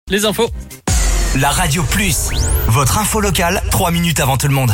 Les infos. La Radio Plus, votre info locale, 3 minutes avant tout le monde.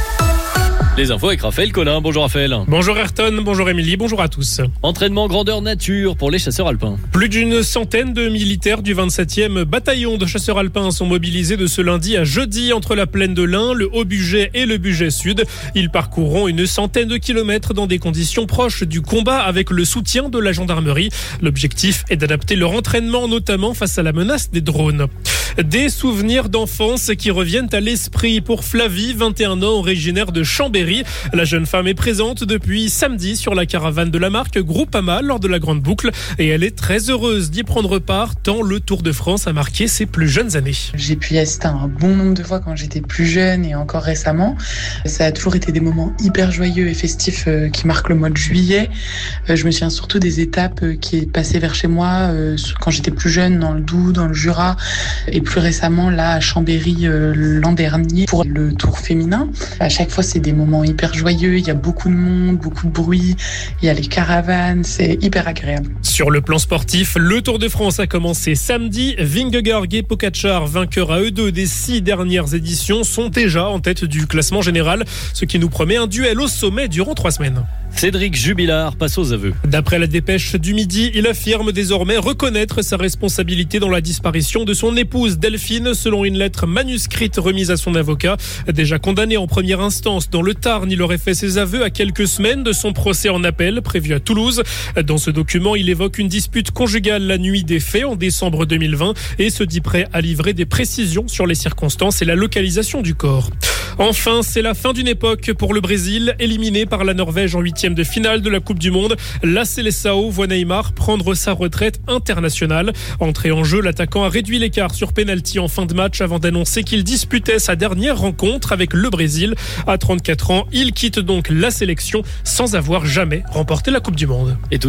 Les infos avec Raphaël Collin. Bonjour Raphaël. Bonjour Ayrton, bonjour Émilie, bonjour à tous. Entraînement grandeur nature pour les chasseurs alpins. Plus d'une centaine de militaires du 27e bataillon de chasseurs alpins sont mobilisés de ce lundi à jeudi entre la plaine de l'Ain, le Haut-Bugey et le Bugey Sud. Ils parcourront une centaine de kilomètres dans des conditions proches du combat avec le soutien de la gendarmerie. L'objectif est d'adapter leur entraînement, notamment face à la menace des drones. Des souvenirs d'enfance qui reviennent à l'esprit pour Flavie, 21 ans, originaire de Chambéry. La jeune femme est présente depuis samedi sur la caravane de la marque Groupama lors de la Grande Boucle et elle est très heureuse d'y prendre part tant le Tour de France a marqué ses plus jeunes années. J'ai pu y assister un bon nombre de fois quand j'étais plus jeune et encore récemment. Ça a toujours été des moments hyper joyeux et festifs qui marquent le mois de juillet. Je me souviens surtout des étapes qui passaient vers chez moi quand j'étais plus jeune, dans le Doubs, dans le Jura et plus récemment là à Chambéry l'an dernier pour le Tour féminin. À chaque fois c'est des moments hyper joyeux, il y a beaucoup de monde, beaucoup de bruit, il y a les caravanes, c'est hyper agréable. Sur le plan sportif, le Tour de France a commencé samedi. Vingegaard et Pogačar, vainqueurs à eux deux des 6 dernières éditions, sont déjà en tête du classement général, ce qui nous promet un duel au sommet durant 3 semaines. Cédric Jubilard passe aux aveux. D'après la dépêche du Midi, il affirme désormais reconnaître sa responsabilité dans la disparition de son épouse Delphine, selon une lettre manuscrite remise à son avocat. Déjà condamné en première instance dans le Tarn, il aurait fait ses aveux à quelques semaines de son procès en appel prévu à Toulouse. Dans ce document, il évoque une dispute conjugale la nuit des faits en décembre 2020 et se dit prêt à livrer des précisions sur les circonstances et la localisation du corps. Enfin, c'est la fin d'une époque pour le Brésil, éliminé par la Norvège en 8e de finale de la Coupe du Monde. La Seleção voit Neymar prendre sa retraite internationale. Entré en jeu, l'attaquant a réduit l'écart sur pénalty en fin de match avant d'annoncer qu'il disputait sa dernière rencontre avec le Brésil. À 34 ans, il quitte donc la sélection sans avoir jamais remporté la Coupe du Monde. Et tout